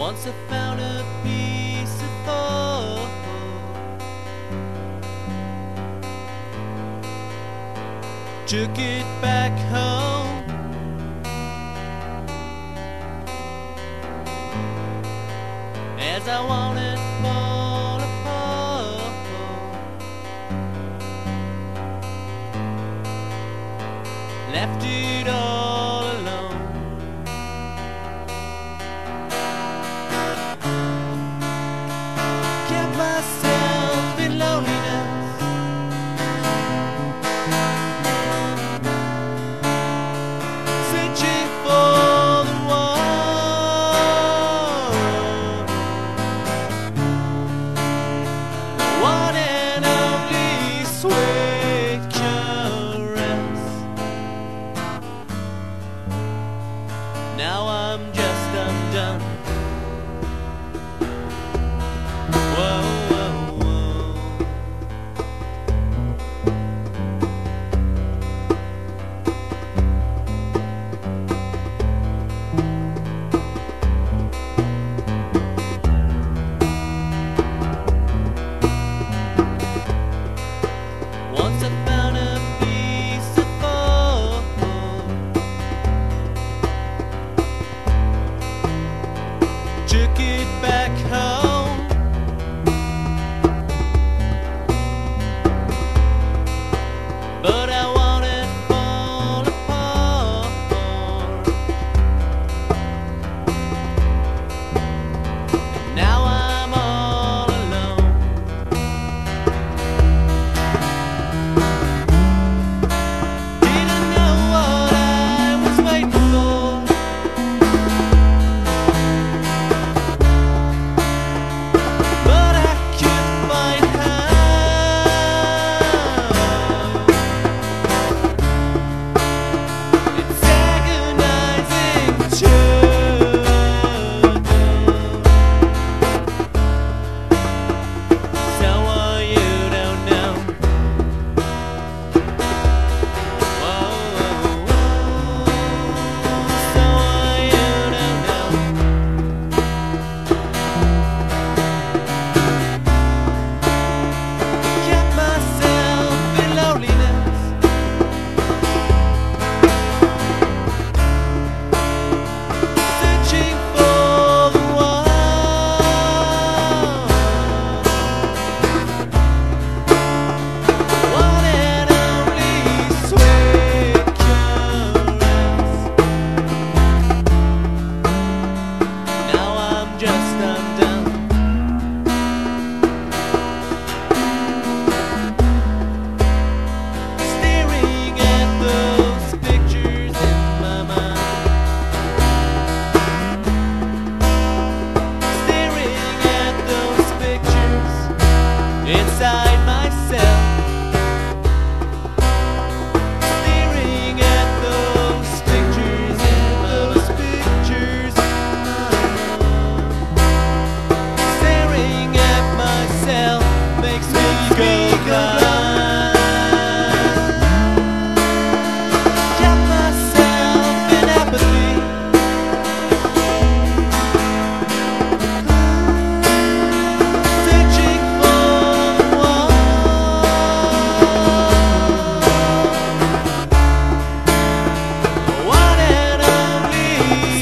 Once I found a piece of hope, took it back home. As I wanted to fall apart, left it all alone. Kept myself in loneliness, searching for the one and only sweet caress. Now I'm just undone. Whoa, whoa, whoa. Once I found a piece of hope, took it back home. But I wanted to fall apart. Now I'm all alone. Didn't know what I was waiting for, but I couldn't find how. It's agonizing truth. So you don't know. Whoa, whoa, whoa. So you don't know. Kept myself in loneliness, searching for the one and only sweet caress. Now I'm just undone. Staring at those pictures in my mind, staring at those pictures inside myself, staring at those pictures in those pictures, staring at myself makes me go blind. Kept myself in apathy, searching for the one and only